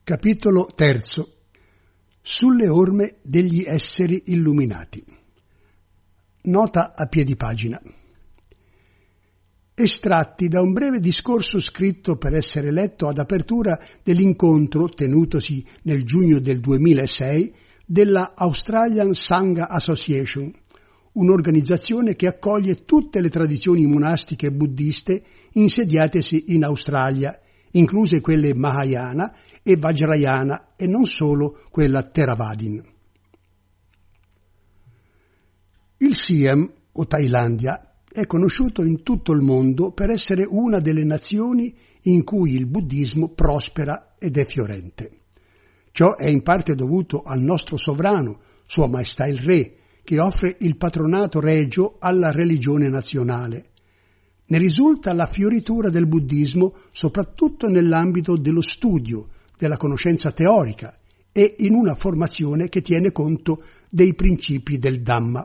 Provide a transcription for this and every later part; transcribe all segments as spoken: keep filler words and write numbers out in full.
Capitolo terzo. Sulle orme degli esseri illuminati. Nota a piedi pagina. Estratti da un breve discorso scritto per essere letto ad apertura dell'incontro tenutosi nel giugno del duemilasei della Australian Sangha Association, un'organizzazione che accoglie tutte le tradizioni monastiche buddiste insediatesi in Australia, incluse quelle Mahayana e Vajrayana e non solo quella Theravadin. Il Siam, o Thailandia, è conosciuto in tutto il mondo per essere una delle nazioni in cui il buddismo prospera ed è fiorente. Ciò è in parte dovuto al nostro sovrano, Sua Maestà il Re, che offre il patronato regio alla religione nazionale. Ne risulta la fioritura del buddismo soprattutto nell'ambito dello studio, della conoscenza teorica e in una formazione che tiene conto dei principi del Dhamma.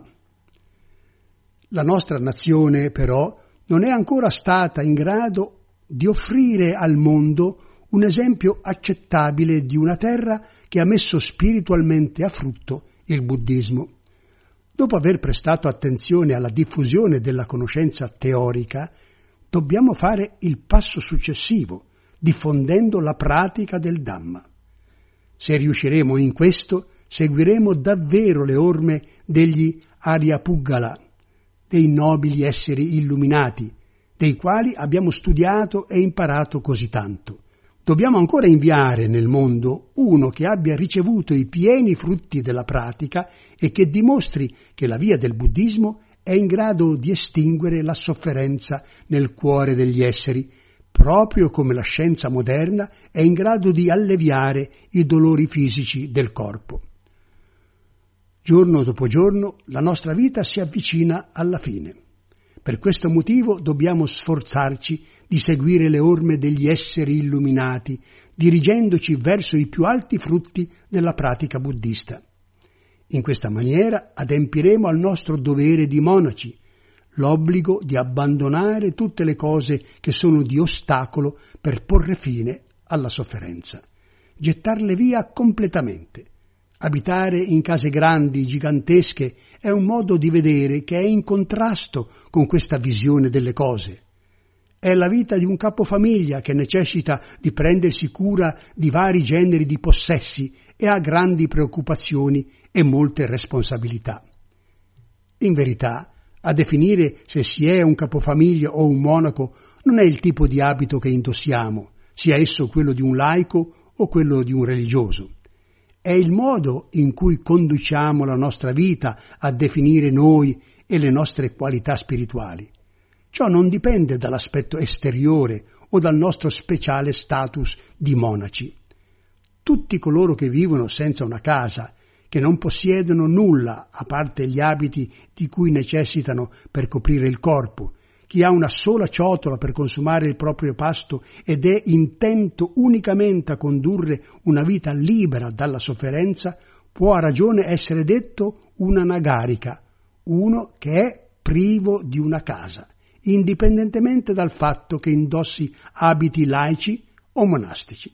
La nostra nazione, però, non è ancora stata in grado di offrire al mondo un esempio accettabile di una terra che ha messo spiritualmente a frutto il buddismo. Dopo aver prestato attenzione alla diffusione della conoscenza teorica, dobbiamo fare il passo successivo, diffondendo la pratica del Dhamma. Se riusciremo in questo, seguiremo davvero le orme degli Aryapuggala, dei nobili esseri illuminati, dei quali abbiamo studiato e imparato così tanto. Dobbiamo ancora inviare nel mondo uno che abbia ricevuto i pieni frutti della pratica e che dimostri che la via del buddismo è in grado di estinguere la sofferenza nel cuore degli esseri, proprio come la scienza moderna è in grado di alleviare i dolori fisici del corpo. Giorno dopo giorno la nostra vita si avvicina alla fine. Per questo motivo dobbiamo sforzarci di seguire le orme degli esseri illuminati, dirigendoci verso i più alti frutti della pratica buddista. In questa maniera adempiremo al nostro dovere di monaci, l'obbligo di abbandonare tutte le cose che sono di ostacolo per porre fine alla sofferenza, gettarle via completamente. Abitare in case grandi, gigantesche, è un modo di vedere che è in contrasto con questa visione delle cose. È la vita di un capofamiglia che necessita di prendersi cura di vari generi di possessi e ha grandi preoccupazioni e molte responsabilità. In verità, a definire se si è un capofamiglia o un monaco non è il tipo di abito che indossiamo, sia esso quello di un laico o quello di un religioso. È il modo in cui conduciamo la nostra vita a definire noi e le nostre qualità spirituali. Ciò non dipende dall'aspetto esteriore o dal nostro speciale status di monaci. Tutti coloro che vivono senza una casa, che non possiedono nulla a parte gli abiti di cui necessitano per coprire il corpo, chi ha una sola ciotola per consumare il proprio pasto ed è intento unicamente a condurre una vita libera dalla sofferenza, può a ragione essere detto una nagarika, uno che è privo di una casa, indipendentemente dal fatto che indossi abiti laici o monastici.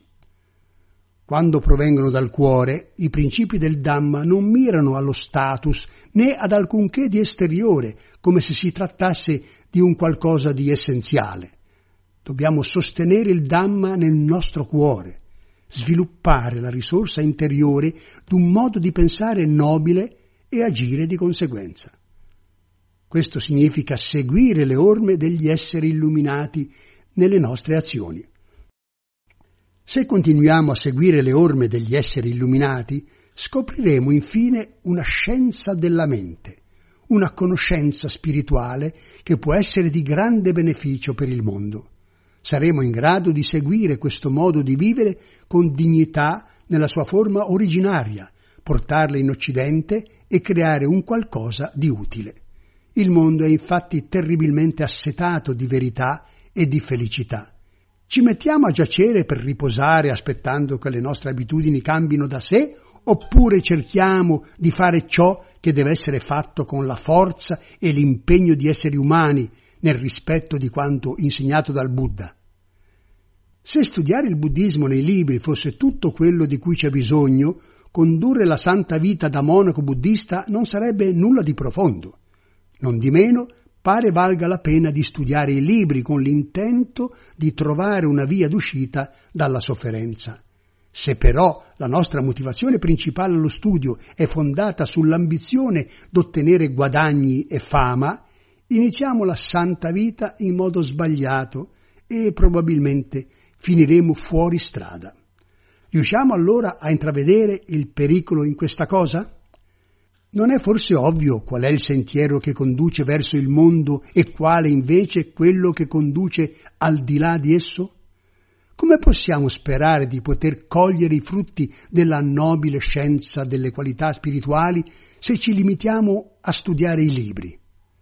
Quando provengono dal cuore, i principi del Dhamma non mirano allo status né ad alcunché di esteriore, come se si trattasse di un qualcosa di essenziale. Dobbiamo sostenere il Dhamma nel nostro cuore, sviluppare la risorsa interiore d'un modo di pensare nobile e agire di conseguenza. Questo significa seguire le orme degli esseri illuminati nelle nostre azioni. Se continuiamo a seguire le orme degli esseri illuminati, scopriremo infine una scienza della mente, una conoscenza spirituale che può essere di grande beneficio per il mondo. Saremo in grado di seguire questo modo di vivere con dignità nella sua forma originaria, portarla in Occidente e creare un qualcosa di utile. Il mondo è infatti terribilmente assetato di verità e di felicità. Ci mettiamo a giacere per riposare aspettando che le nostre abitudini cambino da sé, oppure cerchiamo di fare ciò che deve essere fatto con la forza e l'impegno di esseri umani nel rispetto di quanto insegnato dal Buddha? Se studiare il buddismo nei libri fosse tutto quello di cui c'è bisogno, condurre la santa vita da monaco buddista non sarebbe nulla di profondo. Nondimeno, pare valga la pena di studiare i libri con l'intento di trovare una via d'uscita dalla sofferenza. Se però la nostra motivazione principale allo studio è fondata sull'ambizione d'ottenere guadagni e fama, iniziamo la santa vita in modo sbagliato e probabilmente finiremo fuori strada. Riusciamo allora a intravedere il pericolo in questa cosa? Non è forse ovvio qual è il sentiero che conduce verso il mondo e quale invece quello che conduce al di là di esso? Come possiamo sperare di poter cogliere i frutti della nobile scienza delle qualità spirituali se ci limitiamo a studiare i libri?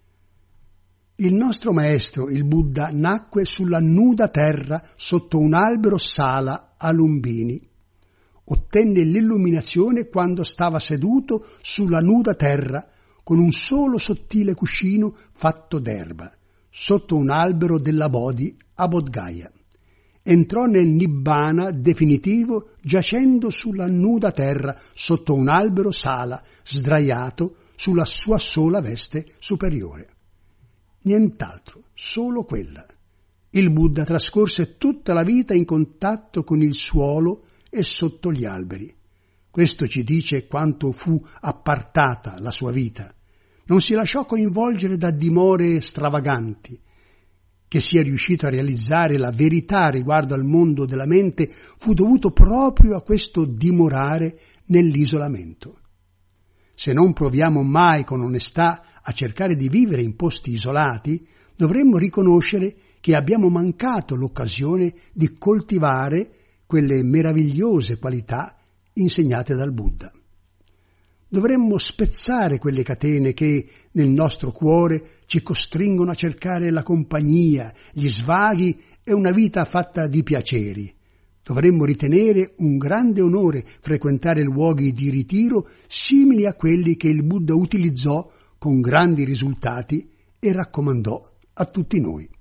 Il nostro maestro, il Buddha, nacque sulla nuda terra sotto un albero sala a Lumbini. Ottenne l'illuminazione quando stava seduto sulla nuda terra con un solo sottile cuscino fatto d'erba, sotto un albero della Bodhi a Bodh Gaya. Entrò nel Nibbana definitivo giacendo sulla nuda terra sotto un albero sala, sdraiato sulla sua sola veste superiore. Nient'altro, solo quella. Il Buddha trascorse tutta la vita in contatto con il suolo e sotto gli alberi. Questo ci dice quanto fu appartata la sua vita. Non si lasciò coinvolgere da dimore stravaganti. Che sia riuscito a realizzare la verità riguardo al mondo della mente fu dovuto proprio a questo dimorare nell'isolamento. Se non proviamo mai con onestà a cercare di vivere in posti isolati, dovremmo riconoscere che abbiamo mancato l'occasione di coltivare quelle meravigliose qualità insegnate dal Buddha. Dovremmo spezzare quelle catene che nel nostro cuore ci costringono a cercare la compagnia, gli svaghi e una vita fatta di piaceri. Dovremmo ritenere un grande onore frequentare luoghi di ritiro simili a quelli che il Buddha utilizzò con grandi risultati e raccomandò a tutti noi.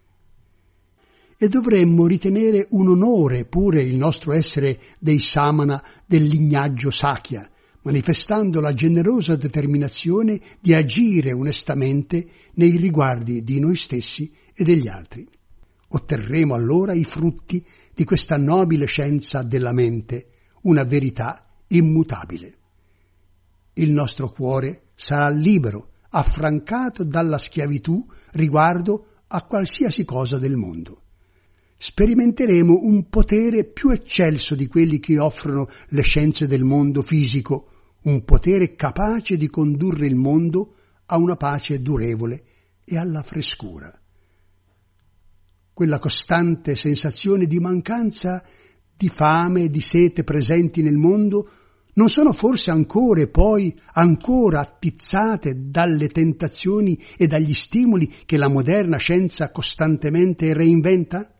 E dovremmo ritenere un onore pure il nostro essere dei samana del lignaggio Sakya, manifestando la generosa determinazione di agire onestamente nei riguardi di noi stessi e degli altri. Otterremo allora i frutti di questa nobile scienza della mente, una verità immutabile. Il nostro cuore sarà libero, affrancato dalla schiavitù riguardo a qualsiasi cosa del mondo. Sperimenteremo un potere più eccelso di quelli che offrono le scienze del mondo fisico, un potere capace di condurre il mondo a una pace durevole e alla frescura. Quella costante sensazione di mancanza, di fame e di sete presenti nel mondo non sono forse ancora e poi ancora attizzate dalle tentazioni e dagli stimoli che la moderna scienza costantemente reinventa?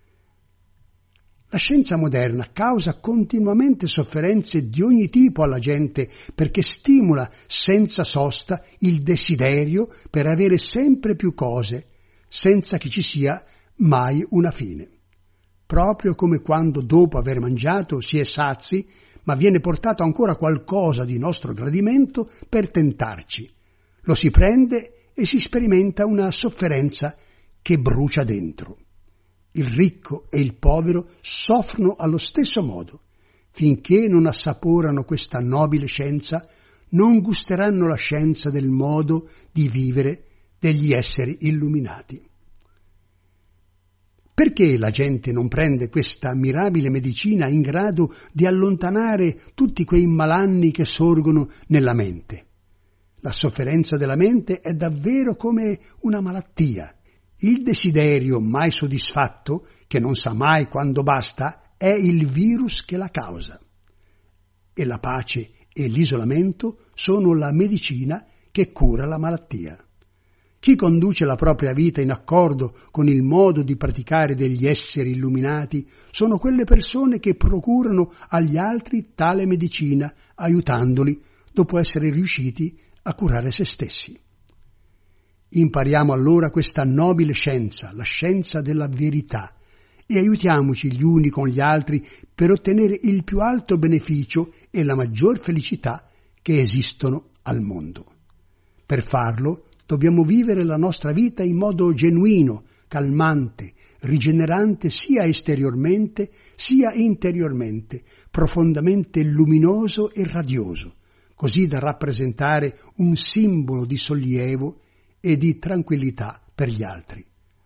La scienza moderna causa continuamente sofferenze di ogni tipo alla gente perché stimola senza sosta il desiderio per avere sempre più cose, senza che ci sia mai una fine. Proprio come quando dopo aver mangiato si è sazi, ma viene portato ancora qualcosa di nostro gradimento per tentarci. Lo si prende e si sperimenta una sofferenza che brucia dentro. Il ricco e il povero soffrono allo stesso modo. Finché non assaporano questa nobile scienza, non gusteranno la scienza del modo di vivere degli esseri illuminati. Perché la gente non prende questa mirabile medicina in grado di allontanare tutti quei malanni che sorgono nella mente? La sofferenza della mente è davvero come una malattia. Il desiderio mai soddisfatto, che non sa mai quando basta, è il virus che la causa. E la pace e l'isolamento sono la medicina che cura la malattia. Chi conduce la propria vita in accordo con il modo di praticare degli esseri illuminati sono quelle persone che procurano agli altri tale medicina, aiutandoli dopo essere riusciti a curare se stessi. Impariamo allora questa nobile scienza, la scienza della verità, e aiutiamoci gli uni con gli altri per ottenere il più alto beneficio e la maggior felicità che esistono al mondo. Per farlo dobbiamo vivere la nostra vita in modo genuino, calmante, rigenerante sia esteriormente sia interiormente, profondamente luminoso e radioso, così da rappresentare un simbolo di sollievo e di tranquillità per gli altri.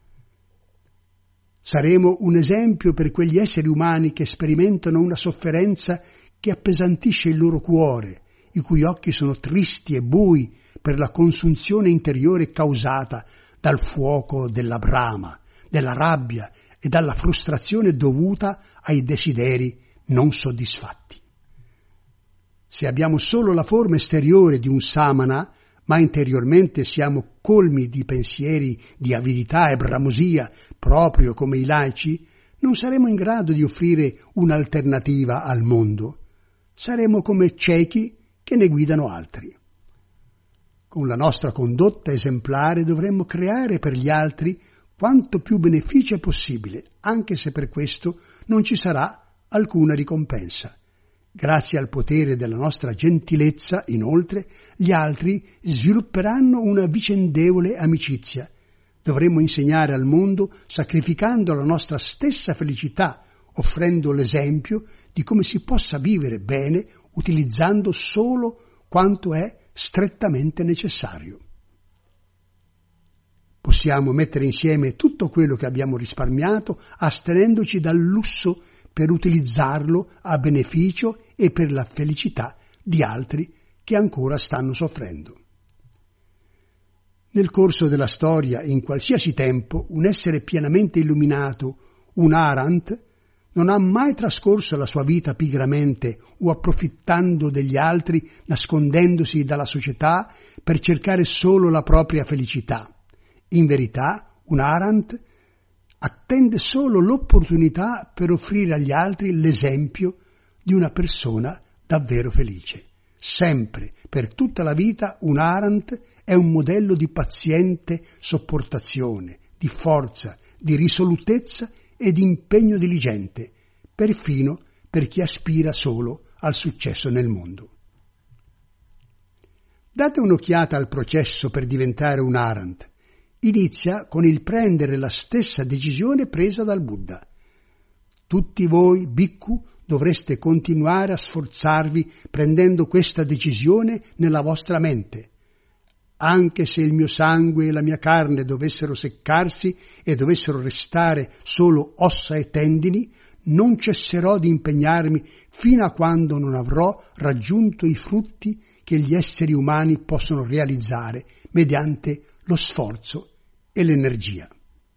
Saremo un esempio per quegli esseri umani che sperimentano una sofferenza che appesantisce il loro cuore, i cui occhi sono tristi e bui per la consunzione interiore causata dal fuoco della brama, della rabbia e dalla frustrazione dovuta ai desideri non soddisfatti. Se abbiamo solo la forma esteriore di un samana, ma interiormente siamo colmi di pensieri di avidità e bramosia, proprio come i laici, non saremo in grado di offrire un'alternativa al mondo. Saremo come ciechi che ne guidano altri. Con la nostra condotta esemplare dovremmo creare per gli altri quanto più beneficio è possibile, anche se per questo non ci sarà alcuna ricompensa. Grazie al potere della nostra gentilezza, inoltre, gli altri svilupperanno una vicendevole amicizia. Dovremmo insegnare al mondo sacrificando la nostra stessa felicità, offrendo l'esempio di come si possa vivere bene utilizzando solo quanto è strettamente necessario. Possiamo mettere insieme tutto quello che abbiamo risparmiato astenendoci dal lusso per utilizzarlo a beneficio e per la felicità di altri che ancora stanno soffrendo. Nel corso della storia, in qualsiasi tempo, un essere pienamente illuminato, un Arhat, non ha mai trascorso la sua vita pigramente o approfittando degli altri, nascondendosi dalla società per cercare solo la propria felicità. In verità, un Arhat attende solo l'opportunità per offrire agli altri l'esempio di una persona davvero felice. Sempre, per tutta la vita, un Arhat è un modello di paziente sopportazione, di forza, di risolutezza e di impegno diligente, perfino per chi aspira solo al successo nel mondo. Date un'occhiata al processo per diventare un Arhat. Inizia con il prendere la stessa decisione presa dal Buddha. Tutti voi, bhikkhu, dovreste continuare a sforzarvi prendendo questa decisione nella vostra mente. Anche se il mio sangue e la mia carne dovessero seccarsi e dovessero restare solo ossa e tendini, non cesserò di impegnarmi fino a quando non avrò raggiunto i frutti che gli esseri umani possono realizzare mediante lo sforzo e l'energia.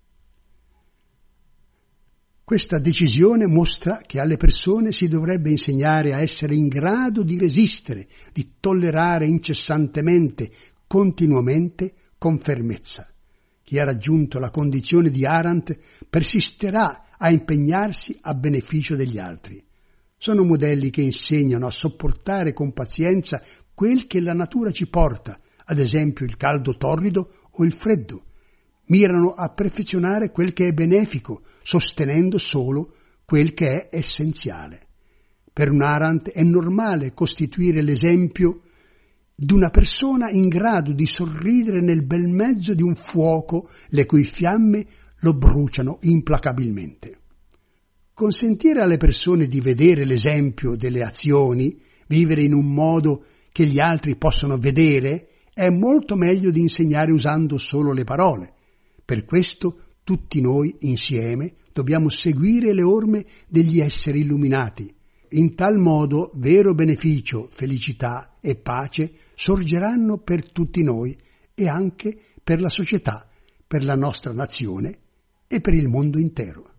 Questa decisione mostra che alle persone si dovrebbe insegnare a essere in grado di resistere, di tollerare incessantemente, continuamente, con fermezza. Chi ha raggiunto la condizione di Arhat persisterà a impegnarsi a beneficio degli altri. Sono modelli che insegnano a sopportare con pazienza quel che la natura ci porta, ad esempio il caldo torrido o il freddo. Mirano a perfezionare quel che è benefico, sostenendo solo quel che è essenziale. Per un Arhat è normale costituire l'esempio di una persona in grado di sorridere nel bel mezzo di un fuoco le cui fiamme lo bruciano implacabilmente. Consentire alle persone di vedere l'esempio delle azioni, vivere in un modo che gli altri possono vedere, è molto meglio di insegnare usando solo le parole. Per questo tutti noi insieme dobbiamo seguire le orme degli esseri illuminati. In tal modo vero beneficio, felicità e pace sorgeranno per tutti noi e anche per la società, per la nostra nazione e per il mondo intero.